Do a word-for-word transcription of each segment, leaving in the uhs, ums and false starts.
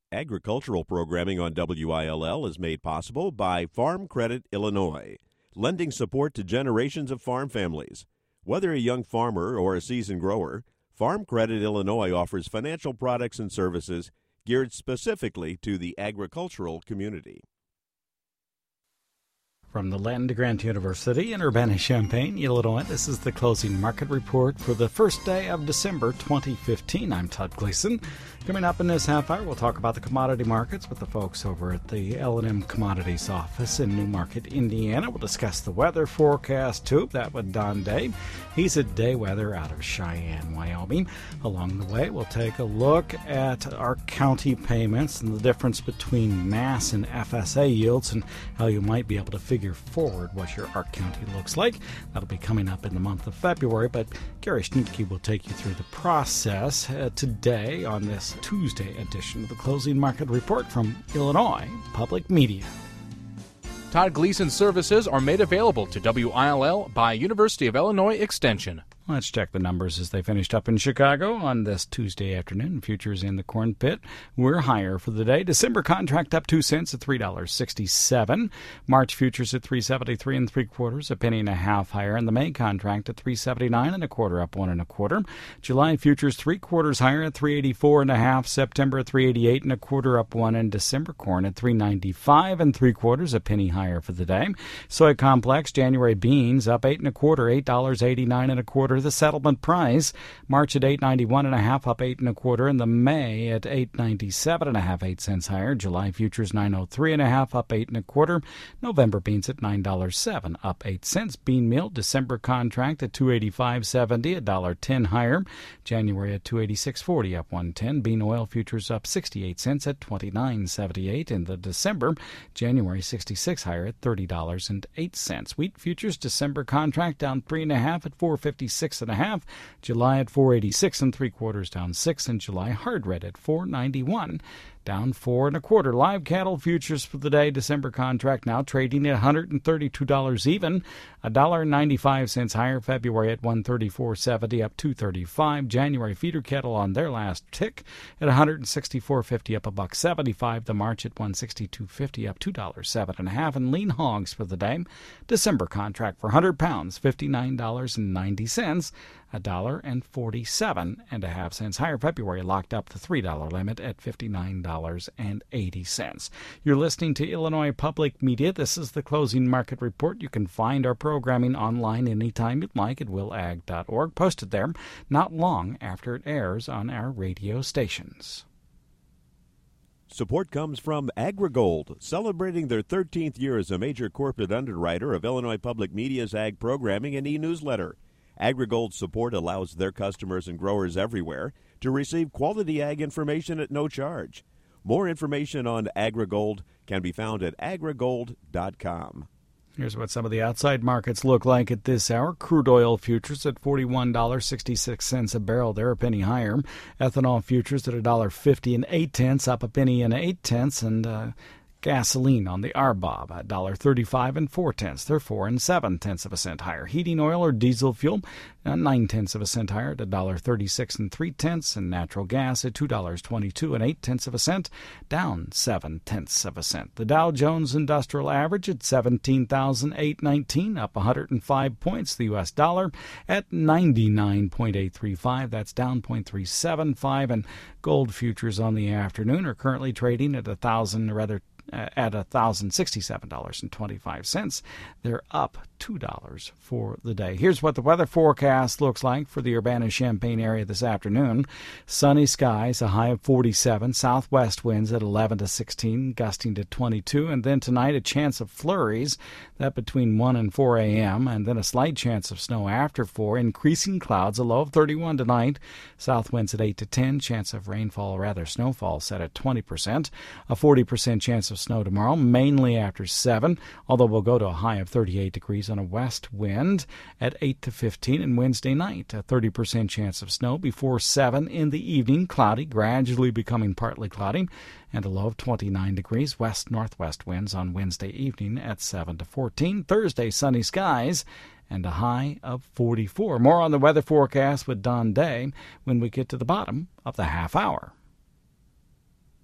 Agricultural programming on W I L L is made possible by Farm Credit Illinois, lending support to generations of farm families. Whether a young farmer or a seasoned grower, Farm Credit Illinois offers financial products and services geared specifically to the agricultural community. From the Land Grant University in Urbana-Champaign, Illinois, this is the closing market report for the first day of December twenty fifteen. I'm Todd Gleason. Coming up in this half hour, we'll talk about the commodity markets with the folks over at the L and M Commodities office in Newmarket, Indiana. We'll discuss the weather forecast, too. That with Don Day. He's at Day Weather out of Cheyenne, Wyoming. Along the way, we'll take a look at our county payments and the difference between Mass and F S A yields and how you might be able to figure forward what your Ark County looks like. That'll be coming up in the month of February, but Gary Schnittke will take you through the process uh, today on this Tuesday edition of the Closing Market Report from Illinois Public Media. Todd Gleason services are made available to W I L L by University of Illinois Extension. Let's check the numbers as they finished up in Chicago on this Tuesday afternoon. Futures in the corn pit were higher for the day. December contract up two cents at three dollars and sixty-seven cents. March futures at three seventy-three and three quarters, a penny and a half higher. And the May contract at three seventy-nine and a quarter, up one and a quarter. July futures three quarters higher at three eighty-four and a half. September at three eighty-eight and a quarter, up one. And December corn at three ninety-five and three quarters, a penny higher for the day. Soy complex January beans up eight and a quarter, eight dollars and eighty-nine and a quarter. The settlement price, March at eight ninety-one and a half, up eight and a quarter, and the May at eight ninety-seven and a half, eight cents higher. July futures nine oh three and a half, up eight and a quarter. November beans at nine dollars and seven cents, up eight cents. Bean meal December contract at two eighty-five seventy, a dollar ten higher. January at two eighty-six forty, up one ten. Bean oil futures up sixty-eight cents at twenty-nine seventy-eight. In the December, January sixty-six higher at thirty dollars and eight cents. Wheat futures December contract down three and a half at four fifty-six and a half. July at four eighty-six and three quarters, down six. In July, hard red at four ninety-one, down four and a quarter. Live cattle futures for the day, December contract now trading at one hundred thirty-two dollars even, a dollar ninety-five cents higher. February at one thirty-four seventy, up two thirty-five. January feeder cattle on their last tick at one hundred sixty-four fifty, up a buck seventy-five. The March at one sixty-two fifty, up two dollars seven and a half. And lean hogs for the day, December contract for one hundred pounds, fifty-nine dollars and ninety cents, a dollar and forty-seven and a half cents higher. February locked up the three dollar limit at fifty-nine dollars and eighty cents. You're listening to Illinois Public Media. This is the Closing Market Report. You can find our programming online anytime you'd like at will ag dot org. Posted there not long after it airs on our radio stations. Support comes from AgriGold, celebrating their thirteenth year as a major corporate underwriter of Illinois Public Media's ag programming and e-newsletter. AgriGold's support allows their customers and growers everywhere to receive quality ag information at no charge. More information on AgriGold can be found at agrigold dot com. Here's what some of the outside markets look like at this hour. Crude oil futures at forty-one dollars and sixty-six cents a barrel. They're a penny higher. Ethanol futures at one dollar fifty and eight tenths, up a penny and eight tenths. And uh, gasoline on the R B O B at one dollar thirty-five and four tenths. They're four and seven tenths of a cent higher. Heating oil or diesel fuel uh, nine tenths of a cent higher at one dollar thirty-six and three tenths. And natural gas at two dollars twenty-two and eight tenths of a cent, down seven tenths of a cent. The Dow Jones Industrial Average at seventeen thousand eight hundred nineteen, up one hundred five points. The U S dollar at ninety-nine point eight three five. That's down zero point three seven five. And gold futures on the afternoon are currently trading at a thousand, or rather Uh, at one thousand sixty-seven dollars and twenty-five cents. They're up two dollars for the day. Here's what the weather forecast looks like for the Urbana-Champaign area this afternoon. Sunny skies, a high of forty-seven. Southwest winds at eleven to sixteen, gusting to twenty-two. And then tonight, a chance of flurries, that between one and four a.m., and then a slight chance of snow after four. Increasing clouds, a low of thirty-one tonight. South winds at eight to ten. Chance of rainfall, or rather snowfall, set at twenty percent. A forty percent chance of snow tomorrow, mainly after seven, although we'll go to a high of thirty-eight degrees on a west wind at eight to fifteen. And Wednesday night, a thirty percent chance of snow before seven in the evening, cloudy, gradually becoming partly cloudy, and a low of twenty-nine degrees. West-northwest winds on Wednesday evening at seven to fourteen. Thursday, sunny skies and a high of forty-four. More on the weather forecast with Don Day when we get to the bottom of the half hour.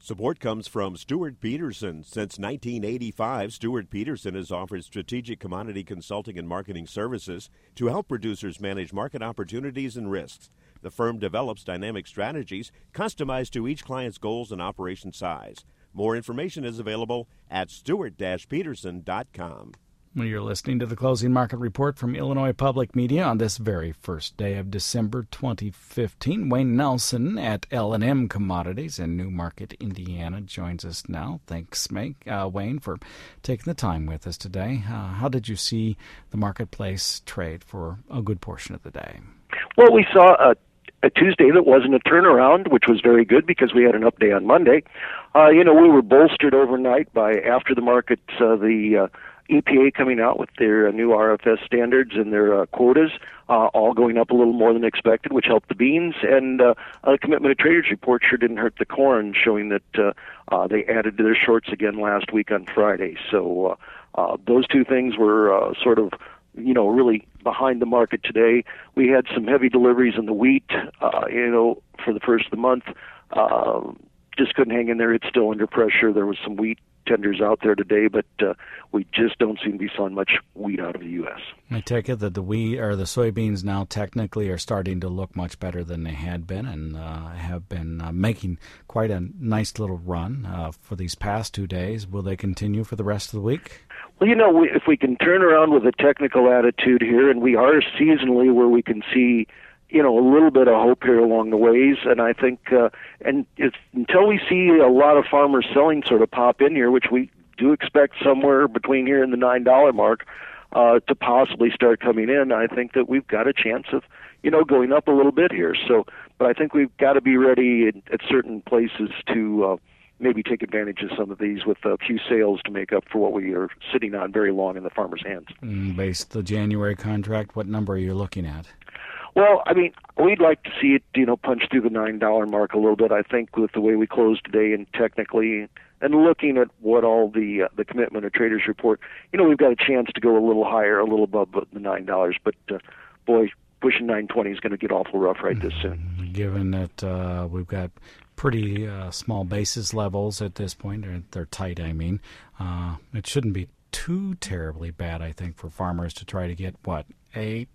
Support comes from Stuart Peterson. Since nineteen eighty-five, Stuart Peterson has offered strategic commodity consulting and marketing services to help producers manage market opportunities and risks. The firm develops dynamic strategies customized to each client's goals and operation size. More information is available at stewart dash peterson dot com. Well, you're listening to the Closing Market Report from Illinois Public Media on this very first day of December twenty fifteen. Wayne Nelson at L and M Commodities in Newmarket, Indiana, joins us now. Thanks, Meg, uh, Wayne, for taking the time with us today. Uh, how did you see the marketplace trade for a good portion of the day? Well, we saw a a Tuesday that wasn't a turnaround, which was very good because we had an up day on Monday. Uh, you know, we were bolstered overnight by, after the market, uh, the uh, E P A coming out with their uh, new R F S standards and their uh, quotas, uh, all going up a little more than expected, which helped the beans. And uh, a Commitment of Traders report sure didn't hurt the corn, showing that uh, uh, they added to their shorts again last week on Friday. So uh, uh, those two things were uh, sort of, you know, really behind the market today. We had some heavy deliveries in the wheat, uh, you know, for the first of the month. Uh, just couldn't hang in there. It's still under pressure. There was some wheat tenders out there today, but uh, we just don't seem to be selling much wheat out of the U S. I take it that the wheat or the soybeans now technically are starting to look much better than they had been, and uh, have been uh, making quite a nice little run uh, for these past two days. Will they continue for the rest of the week? Well, you know, we, if we can turn around with a technical attitude here, and we are seasonally where we can see, you know, a little bit of hope here along the ways, and I think, uh, and it's, until we see a lot of farmers selling sort of pop in here, which we do expect somewhere between here and the nine dollar mark uh, to possibly start coming in, I think that we've got a chance of, you know, going up a little bit here. So, but I think we've got to be ready at, at certain places to uh, maybe take advantage of some of these with a few sales to make up for what we are sitting on very long in the farmer's hands. Mm, based the January contract, what number are you looking at? Well, I mean, we'd like to see it, you know, punch through the nine dollar mark a little bit. I think with the way we closed today and technically, and looking at what all the uh, the Commitment of Traders report, you know, we've got a chance to go a little higher, a little above the nine dollars. But uh, boy, pushing nine twenty is going to get awful rough right this soon. Given that uh, we've got pretty uh, small basis levels at this point, they're, they're tight. I mean, uh, it shouldn't be too terribly bad, I think, for farmers to try to get what eight.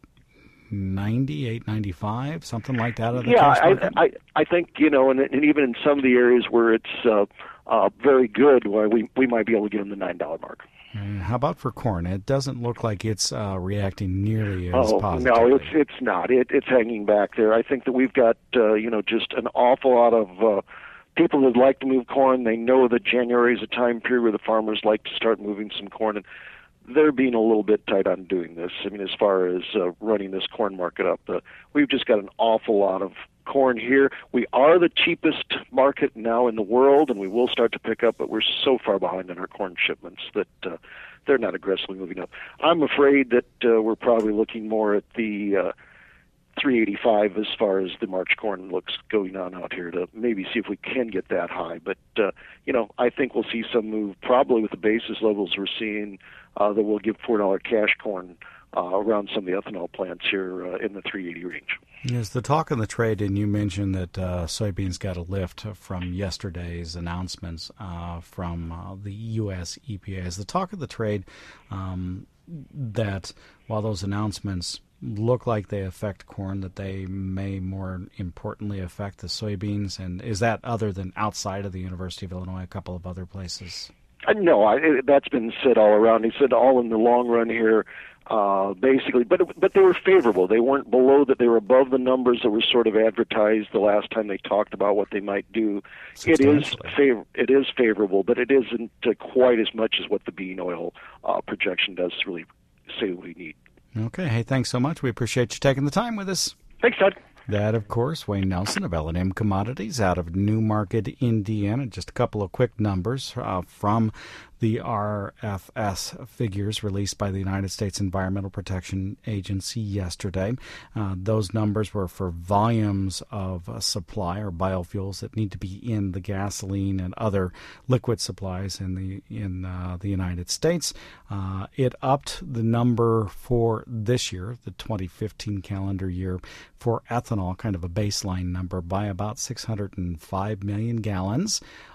ninety, eight ninety-five, something like that. Of the yeah, cash market? I, I I think, you know, and, and even in some of the areas where it's uh, uh, very good, well, we we might be able to get them the nine dollar mark. Uh, how about for corn? It doesn't look like it's uh, reacting nearly as oh, positively. No, it's it's not. It, it's hanging back there. I think that we've got uh, you know, just an awful lot of uh, people that like to move corn. They know that January is a time period where the farmers like to start moving some corn, and they're being a little bit tight on doing this. I mean, as far as uh, running this corn market up, uh, we've just got an awful lot of corn here. We are the cheapest market now in the world, and we will start to pick up, but we're so far behind on our corn shipments that uh, they're not aggressively moving up. I'm afraid that uh, we're probably looking more at the uh, three eighty-five as far as the March corn looks going on out here to maybe see if we can get that high. But, uh, you know, I think we'll see some move probably with the basis levels we're seeing uh, that will give four dollar cash corn uh, around some of the ethanol plants here uh, in the three eighty range. Yes, the talk in the trade, and you mentioned that uh, soybeans got a lift from yesterday's announcements uh, from uh, the U S E P A. Is the talk of the trade um, that while those announcements look like they affect corn, that they may more importantly affect the soybeans? And is that other than outside of the University of Illinois, a couple of other places? Uh, no, I, it, that's been said all around. He said all in the long run here, uh, basically. But but they were favorable. They weren't below that. They were above the numbers that were sort of advertised the last time they talked about what they might do. It is favor- It is favorable, but it isn't uh, quite as much as what the bean oil uh, projection does really say we need. Okay. Hey, thanks so much. We appreciate you taking the time with us. Thanks, Todd. That, of course, Wayne Nelson of L and M Commodities out of Newmarket, Indiana. Just a couple of quick numbers uh, from the R F S figures released by the United States Environmental Protection Agency yesterday. Uh, those numbers were for volumes of uh, supply or biofuels that need to be in the gasoline and other liquid supplies in the in uh, the United States. Uh, it upped the number for this year, the twenty fifteen calendar year, for ethanol, kind of a baseline number, by about six hundred five million gallons.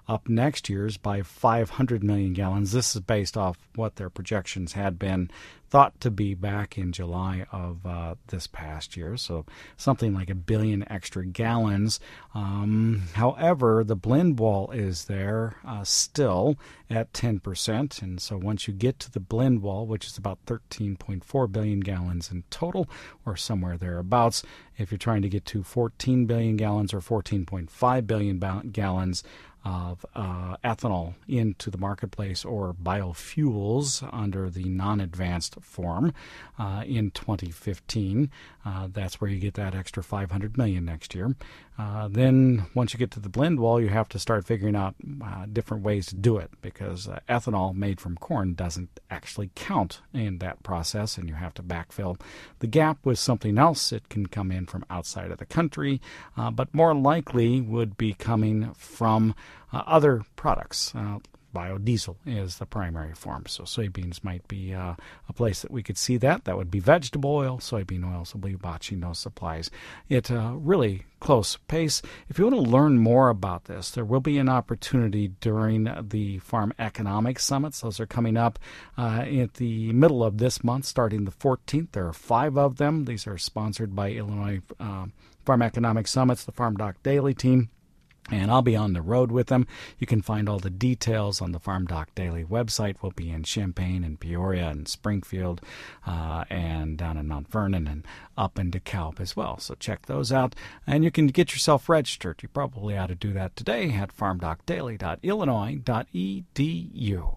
up next year's by five hundred million gallons. This is based off what their projections had been thought to be back in July of uh, this past year, so something like a billion extra gallons. Um, however, the blend wall is there uh, still at ten percent, and so once you get to the blend wall, which is about thirteen point four billion gallons in total, or somewhere thereabouts, if you're trying to get to fourteen billion gallons or fourteen point five billion ba- gallons of uh, ethanol into the marketplace, or biofuels under the non-advanced form uh, in twenty fifteen. Uh, that's where you get that extra five hundred million next year. Uh, then once you get to the blend wall, you have to start figuring out uh, different ways to do it, because uh, ethanol made from corn doesn't actually count in that process, and you have to backfill the gap with something else. It can come in from outside of the country, uh, but more likely would be coming from uh, other products. Uh, Biodiesel is the primary form, so soybeans might be uh, a place that we could see that. That would be vegetable oil. Soybean oils will be watching those supplies at a really close pace. If you want to learn more about this, there will be an opportunity during the Farm Economic Summits. Those are coming up uh, at the middle of this month, starting the fourteenth. There are five of them. These are sponsored by Illinois uh, Farm Economic Summits, the Farm Doc Daily team. And I'll be on the road with them. You can find all the details on the Farm Doc Daily website. We'll be in Champaign and Peoria and Springfield uh, and down in Mount Vernon and up in DeKalb as well. So check those out. And you can get yourself registered. You probably ought to do that today at farm doc daily dot illinois dot e d u.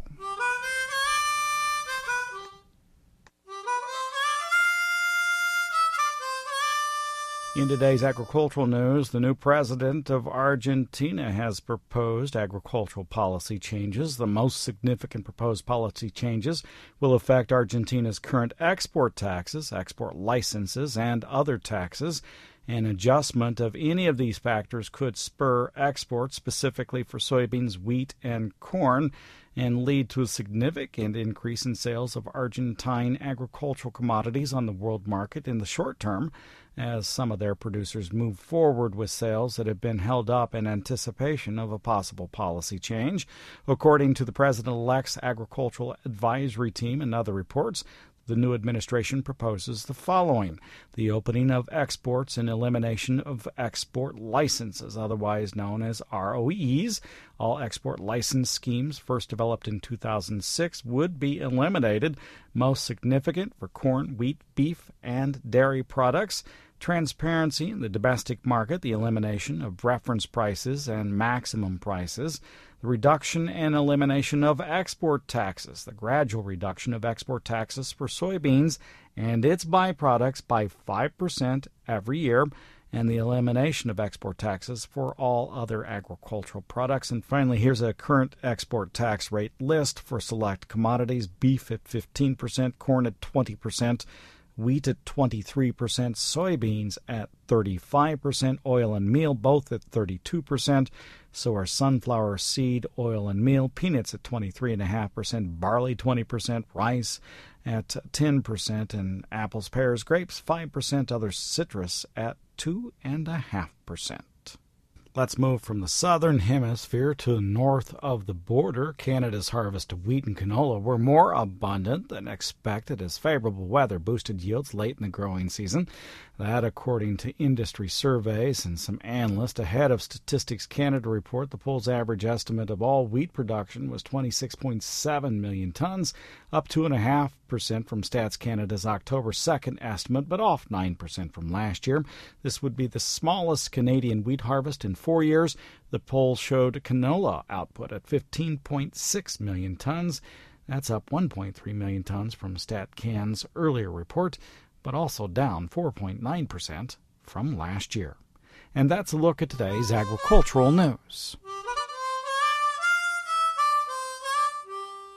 In today's agricultural news, the new president of Argentina has proposed agricultural policy changes. The most significant proposed policy changes will affect Argentina's current export taxes, export licenses, and other taxes. An adjustment of any of these factors could spur exports, specifically for soybeans, wheat, and corn, and lead to a significant increase in sales of Argentine agricultural commodities on the world market in the short term, as some of their producers move forward with sales that have been held up in anticipation of a possible policy change. According to the president-elect's agricultural advisory team and other reports, the new administration proposes the following: the opening of exports and elimination of export licenses, otherwise known as R O Es. All export license schemes, first developed in two thousand six, would be eliminated, most significant for corn, wheat, beef, and dairy products. Transparency in the domestic market, the elimination of reference prices and maximum prices, the reduction and elimination of export taxes, the gradual reduction of export taxes for soybeans and its byproducts by five percent every year, and the elimination of export taxes for all other agricultural products. And finally, here's a current export tax rate list for select commodities: beef at fifteen percent, corn at twenty percent, wheat at twenty-three percent, soybeans at thirty-five percent, oil and meal both at thirty-two percent. So are sunflower seed, oil and meal, peanuts at twenty-three point five percent, barley twenty percent, rice at ten percent, and apples, pears, grapes five percent, other citrus at two point five percent. Let's move from the southern hemisphere to north of the border. Canada's harvest of wheat and canola were more abundant than expected as favorable weather boosted yields late in the growing season. That, according to industry surveys and some analysts. Ahead of Statistics Canada report, the poll's average estimate of all wheat production was twenty-six point seven million tons, up two point five percent from Stats Canada's October second estimate, but off nine percent from last year. This would be the smallest Canadian wheat harvest in four years. The poll showed canola output at fifteen point six million tons. That's up one point three million tons from StatCan's earlier report, but also down four point nine percent from last year. And that's a look at today's agricultural news.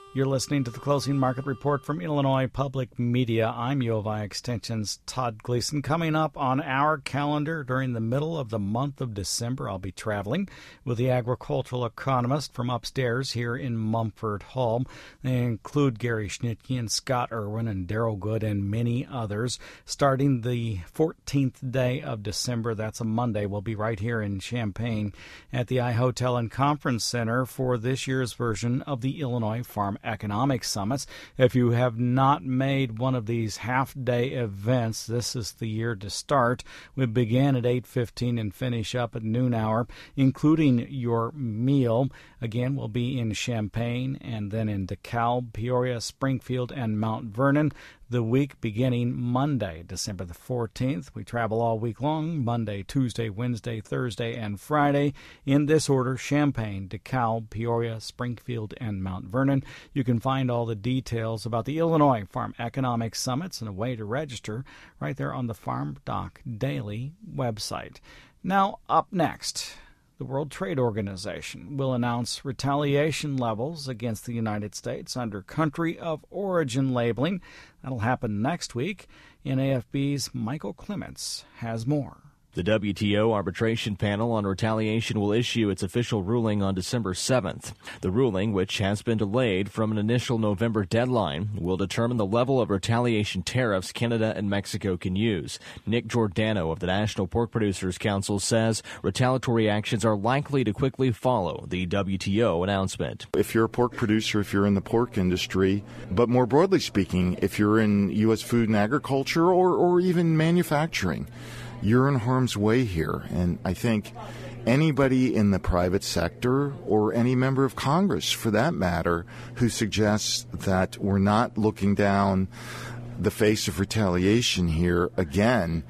You're listening to the Closing Market Report from Illinois Public Media. I'm U of I Extension's Todd Gleason. Coming up on our calendar during the middle of the month of December, I'll be traveling with the agricultural economist from upstairs here in Mumford Hall. They include Gary Schnitke and Scott Irwin and Daryl Good and many others. Starting the fourteenth day of December, that's a Monday, we'll be right here in Champaign at the iHotel and Conference Center for this year's version of the Illinois Farm Economic Summits. If you have not made one of these half-day events, this is the year to start. We begin at eight fifteen and finish up at noon hour, including your meal. Again, we'll be in Champaign and then in DeKalb, Peoria, Springfield, and Mount Vernon. The week beginning Monday, December the fourteenth. We travel all week long, Monday, Tuesday, Wednesday, Thursday, and Friday. In this order, Champaign, DeKalb, Peoria, Springfield, and Mount Vernon. You can find all the details about the Illinois Farm Economic Summits and a way to register right there on the Farm Doc Daily website. Now, up next, the World Trade Organization will announce retaliation levels against the United States under country of origin labeling. That'll happen next week. N A F B's Michael Clements has more. The W T O Arbitration Panel on Retaliation will issue its official ruling on December seventh. The ruling, which has been delayed from an initial November deadline, will determine the level of retaliation tariffs Canada and Mexico can use. Nick Giordano of the National Pork Producers Council says retaliatory actions are likely to quickly follow the W T O announcement. If you're a pork producer, if you're in the pork industry, but more broadly speaking, if you're in U S food and agriculture or, or even manufacturing, you're in harm's way here. And I think anybody in the private sector or any member of Congress, for that matter, who suggests that we're not looking down the face of retaliation here again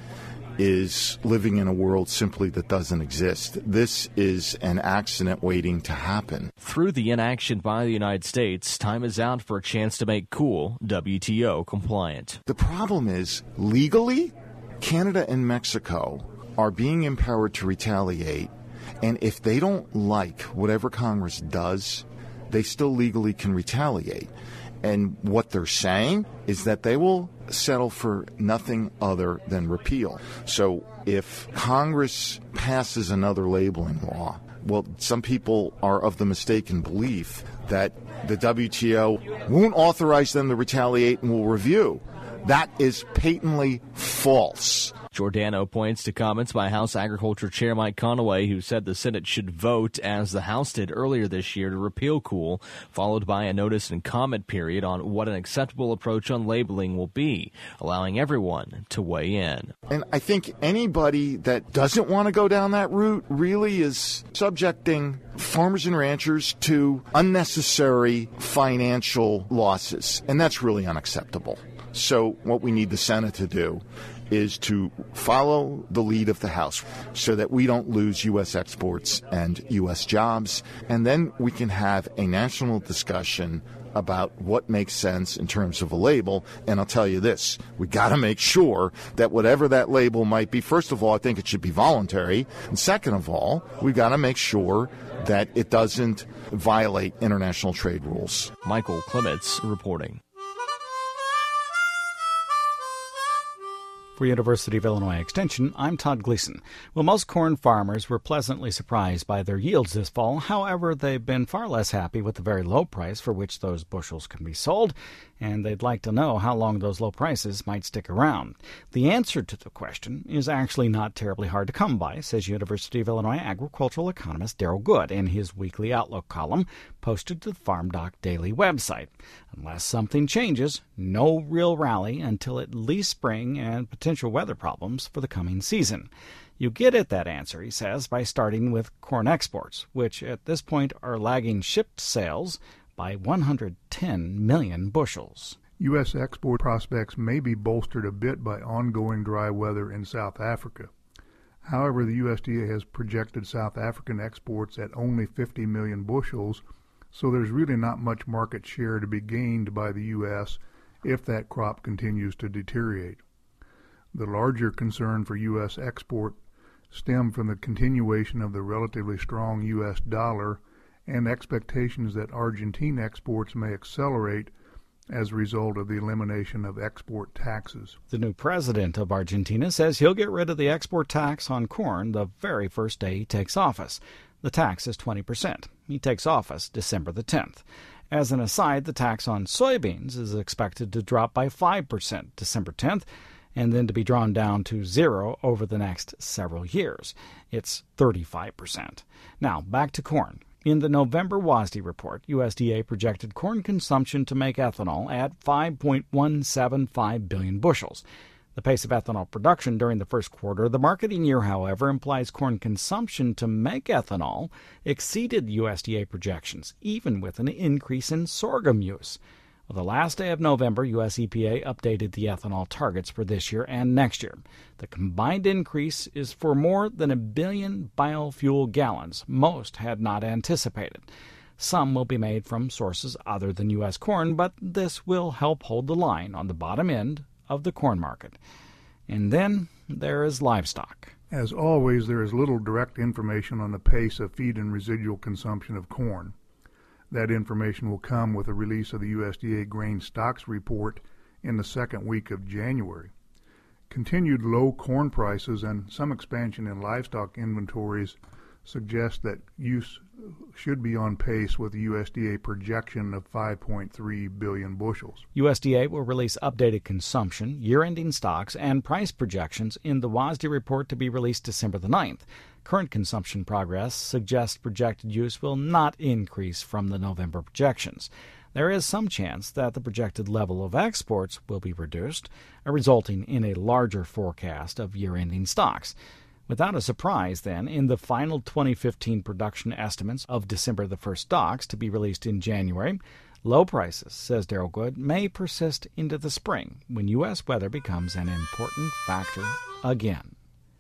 is living in a world simply that doesn't exist. This is an accident waiting to happen. Through the inaction by the United States, time is out for a chance to make cool W T O compliant. The problem is, legally, Canada and Mexico are being empowered to retaliate, and if they don't like whatever Congress does, they still legally can retaliate. And what they're saying is that they will settle for nothing other than repeal. So if Congress passes another labeling law, well, some people are of the mistaken belief that the W T O won't authorize them to retaliate and will review. That is patently false. Giordano points to comments by House Agriculture Chair Mike Conaway, who said the Senate should vote, as the House did earlier this year, to repeal COOL, followed by a notice and comment period on what an acceptable approach on labeling will be, allowing everyone to weigh in. And I think anybody that doesn't want to go down that route really is subjecting farmers and ranchers to unnecessary financial losses, and that's really unacceptable. So what we need the Senate to do is to follow the lead of the House so that we don't lose U S exports and U S jobs, and then we can have a national discussion about what makes sense in terms of a label. And I'll tell you this, we got to make sure that whatever that label might be, first of all, I think it should be voluntary, and second of all, we got to make sure that it doesn't violate international trade rules. Michael Clements reporting. For University of Illinois Extension, I'm Todd Gleason. Well, most corn farmers were pleasantly surprised by their yields this fall. However, they've been far less happy with the very low price for which those bushels can be sold, and they'd like to know how long those low prices might stick around. The answer to the question is actually not terribly hard to come by, says University of Illinois agricultural economist Daryl Good in his weekly Outlook column posted to the Farm Doc Daily website. Unless something changes, no real rally until at least spring and potential weather problems for the coming season. You get at that answer, he says, by starting with corn exports, which at this point are lagging shipped sales by one hundred ten million bushels. U S export prospects may be bolstered a bit by ongoing dry weather in South Africa. However, the U S D A has projected South African exports at only fifty million bushels, so there's really not much market share to be gained by the U S if that crop continues to deteriorate. The larger concern for U S export stem from the continuation of the relatively strong U S dollar and expectations that Argentine exports may accelerate as a result of the elimination of export taxes. The new president of Argentina says he'll get rid of the export tax on corn the very first day he takes office. The tax is twenty percent. He takes office December the tenth. As an aside, the tax on soybeans is expected to drop by five percent December tenth, and then to be drawn down to zero over the next several years. It's thirty-five percent. Now, back to corn. In the November W A S D report, U S D A projected corn consumption to make ethanol at five point one seven five billion bushels. The pace of ethanol production during the first quarter of the marketing year, however, implies corn consumption to make ethanol exceeded U S D A projections, even with an increase in sorghum use. On the last day of November, U S E P A updated the ethanol targets for this year and next year. The combined increase is for more than a billion biofuel gallons. Most had not anticipated. Some will be made from sources other than U S corn, but this will help hold the line on the bottom end of the corn market. And then there is livestock. As always, there is little direct information on the pace of feed and residual consumption of corn. That information will come with the release of the U S D A grain stocks report in the second week of January. Continued low corn prices and some expansion in livestock inventories suggest that use should be on pace with the U S D A projection of five point three billion bushels. U S D A will release updated consumption, year-ending stocks, and price projections in the W A S D report to be released December the ninth. Current consumption progress suggests projected use will not increase from the November projections. There is some chance that the projected level of exports will be reduced, resulting in a larger forecast of year-ending stocks. Without a surprise, then, in the final twenty fifteen production estimates of December the first stocks to be released in January, low prices, says Daryl Good, may persist into the spring when U S weather becomes an important factor again.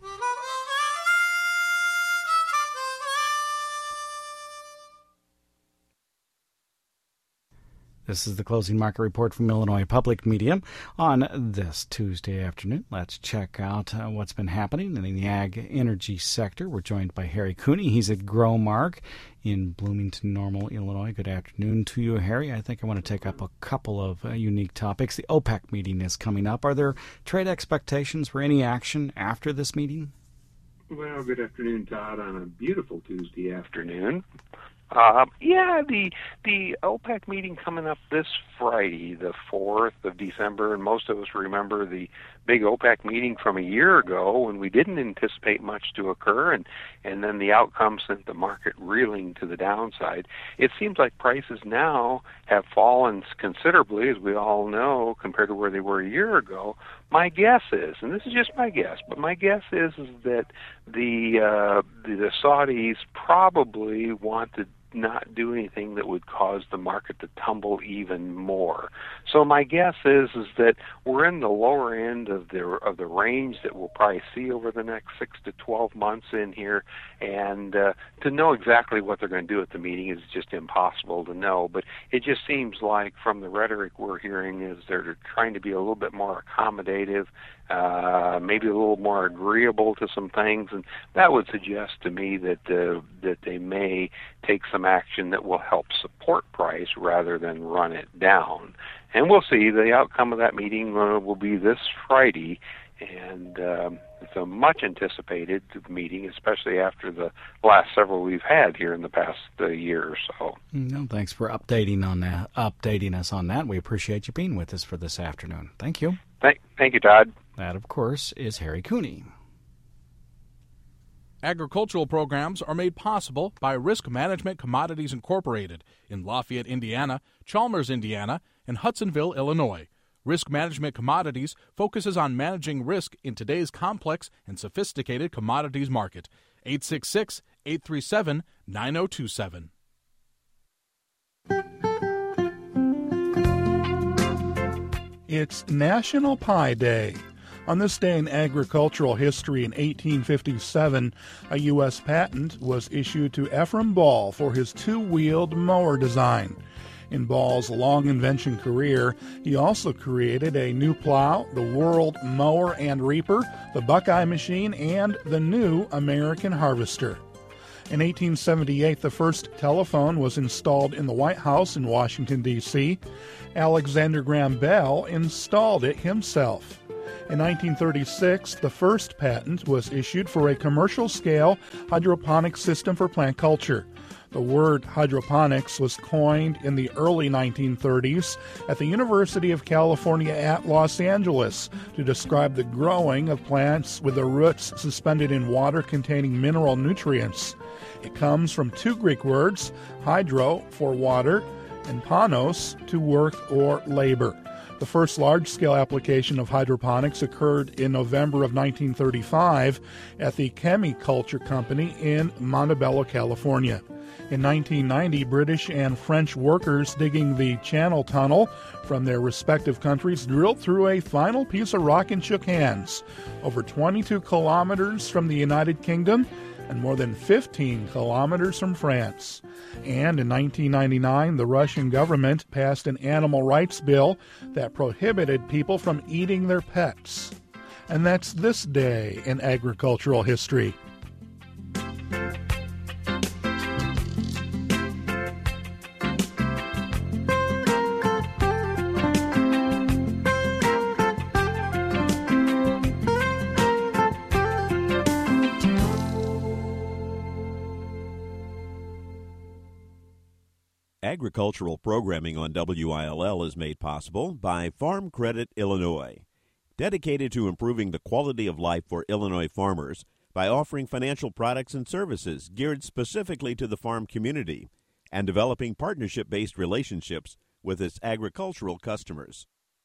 This is the closing market report from Illinois Public Media on this Tuesday afternoon. Let's check out uh, what's been happening in the ag energy sector. We're joined by Harry Cooney. He's at Growmark in Bloomington Normal, Illinois. Good afternoon to you, Harry. I think I want to take up a couple of uh, unique topics. The OPEC meeting is coming up. Are there trade expectations for any action after this meeting? Well, good afternoon, Todd, on a beautiful Tuesday afternoon. Uh, yeah, the the OPEC meeting coming up this Friday, the fourth of December, and most of us remember the big OPEC meeting from a year ago when we didn't anticipate much to occur, and, and then the outcome sent the market reeling to the downside. It seems like prices now have fallen considerably, as we all know, compared to where they were a year ago. My guess is, and this is just my guess, but my guess is, is that the, uh, the the Saudis probably want to not do anything that would cause the market to tumble even more. So my guess is is that we're in the lower end of the of the range that we'll probably see over the next six to twelve months in here, and uh, to know exactly what they're going to do at the meeting is just impossible to know. But it just seems like from the rhetoric we're hearing is they're trying to be a little bit more accommodative, uh, maybe a little more agreeable to some things, and that would suggest to me that uh, that they may take some action that will help support price rather than run it down. And we'll see. The outcome of that meeting uh, will be this Friday, and um, it's a much anticipated meeting, especially after the last several we've had here in the past uh, year or so. No, thanks for updating on that, updating us on that. We appreciate you being with us for this afternoon. Thank you. Thank, thank you, Todd. That, of course, is Harry Cooney. Agricultural programs are made possible by Risk Management Commodities Incorporated in Lafayette, Indiana, Chalmers, Indiana, and Hudsonville, Illinois. Risk Management Commodities focuses on managing risk in today's complex and sophisticated commodities market. eight six six, eight three seven, nine zero two seven. It's National Pie Day. On this day in agricultural history in eighteen fifty-seven, a U S patent was issued to Ephraim Ball for his two-wheeled mower design. In Ball's long invention career, he also created a new plow, the World Mower and Reaper, the Buckeye machine, and the new American Harvester. In eighteen seventy-eight, the first telephone was installed in the White House in Washington, D C Alexander Graham Bell installed it himself. In nineteen thirty-six, the first patent was issued for a commercial-scale hydroponic system for plant culture. The word hydroponics was coined in the early nineteen thirties at the University of California at Los Angeles to describe the growing of plants with their roots suspended in water containing mineral nutrients. It comes from two Greek words, hydro for water and panos to work or labor. The first large-scale application of hydroponics occurred in November of nineteen thirty-five at the Chemiculture Company in Montebello, California. In nineteen ninety, British and French workers digging the Channel Tunnel from their respective countries drilled through a final piece of rock and shook hands. Over twenty-two kilometers from the United Kingdom and more than fifteen kilometers from France. And in nineteen ninety-nine, the Russian government passed an animal rights bill that prohibited people from eating their pets. And that's this day in agricultural history. Agricultural programming on W I L L is made possible by Farm Credit Illinois, dedicated to improving the quality of life for Illinois farmers by offering financial products and services geared specifically to the farm community and developing partnership-based relationships with its agricultural customers.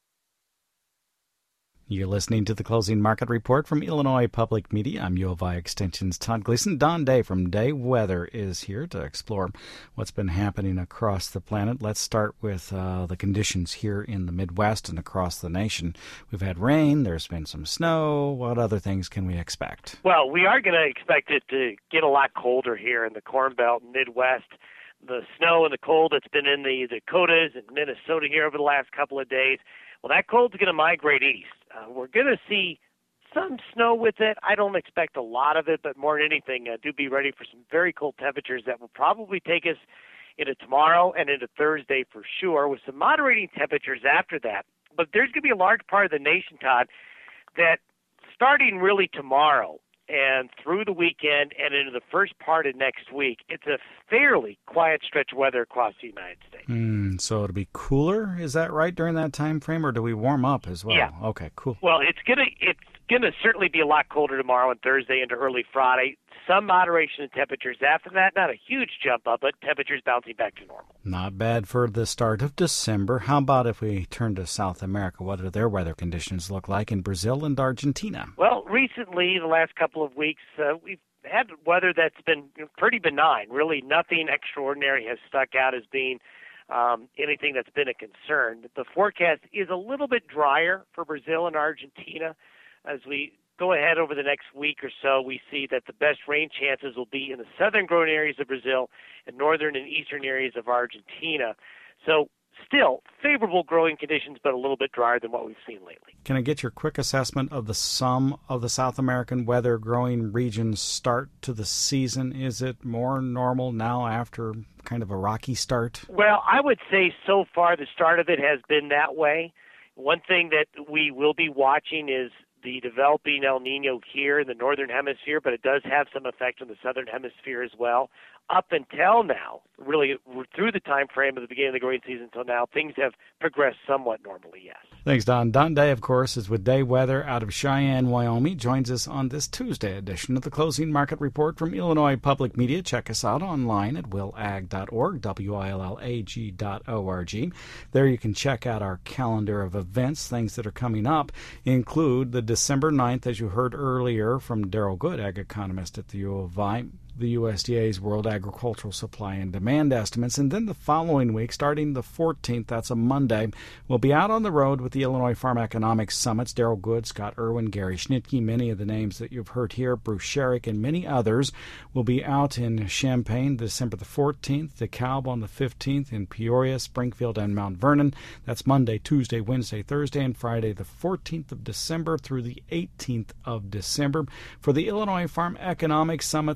You're listening to the Closing Market Report from Illinois Public Media. I'm U of I Extension's Todd Gleason. Don Day from Day Weather is here to explore what's been happening across the planet. Let's start with uh, the conditions here in the Midwest and across the nation. We've had rain. There's been some snow. What other things can we expect? Well, we are going to expect it to get a lot colder here in the Corn Belt and Midwest. The snow and the cold that's been in the Dakotas and Minnesota here over the last couple of days, well, that cold's going to migrate east. Uh, we're going to see some snow with it. I don't expect a lot of it, but more than anything, uh, do be ready for some very cold temperatures that will probably take us into tomorrow and into Thursday for sure, with some moderating temperatures after that. But there's going to be a large part of the nation, Todd, that starting really tomorrow and through the weekend and into the first part of next week, it's a fairly quiet stretch of weather across the United States. Mm, so it'll be cooler, is that right, during that time frame, or do we warm up as well? Yeah. Okay, cool. Well, it's gonna it's gonna certainly be a lot colder tomorrow and Thursday into early Friday. Some moderation in temperatures after that. Not a huge jump up, but temperatures bouncing back to normal. Not bad for the start of December. How about if we turn to South America? What do their weather conditions look like in Brazil and Argentina? Well, recently, the last couple of weeks, uh, we've had weather that's been pretty benign. Really nothing extraordinary has stuck out as being um, anything that's been a concern. The forecast is a little bit drier for Brazil and Argentina. As we go ahead over the next week or so, we see that the best rain chances will be in the southern growing areas of Brazil and northern and eastern areas of Argentina. So still favorable growing conditions, but a little bit drier than what we've seen lately. Can I get your quick assessment of the sum of the South American weather growing regions start to the season? Is it more normal now after kind of a rocky start? Well, I would say so far the start of it has been that way. One thing that we will be watching is the developing El Nino here in the northern hemisphere, but it does have some effect on the southern hemisphere as well. Up until now, really through the time frame of the beginning of the growing season until now, things have progressed somewhat normally, yes. Thanks, Don. Don Day, of course, is with Day Weather out of Cheyenne, Wyoming. Joins us on this Tuesday edition of the Closing Market Report from Illinois Public Media. Check us out online at will ag dot org, W I L L A G dot O R G. There you can check out our calendar of events. Things that are coming up include the December ninth, as you heard earlier from Daryl Good, ag economist at the U of I, the U S D A's World Agricultural Supply and Demand Estimates. And then the following week, starting the fourteenth, that's a Monday, we'll be out on the road with the Illinois Farm Economics Summits. Daryl Good, Scott Irwin, Gary Schnitke, many of the names that you've heard here, Bruce Sherrick, and many others will be out in Champaign December the fourteenth, DeKalb on the fifteenth, in Peoria, Springfield, and Mount Vernon. That's Monday, Tuesday, Wednesday, Thursday, and Friday the fourteenth of December through the eighteenth of December. For the Illinois Farm Economics Summits, of course,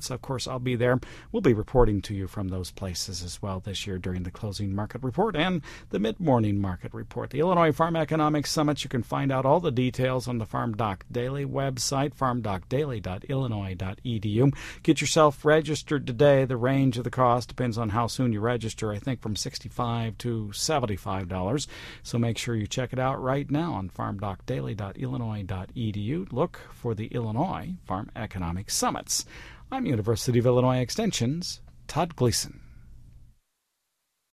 I'll be there. We'll be reporting to you from those places as well this year during the closing market report and the mid-morning market report. The Illinois Farm Economics Summit, you can find out all the details on the Farm Doc Daily website, farm doc daily dot illinois dot e d u. Get yourself registered today. The range of the cost depends on how soon you register, I think from sixty-five dollars to seventy-five dollars. So make sure you check it out right now on farm doc daily dot illinois dot e d u. Look for the Illinois Farm Economics Summits. I'm University of Illinois Extension's Todd Gleason.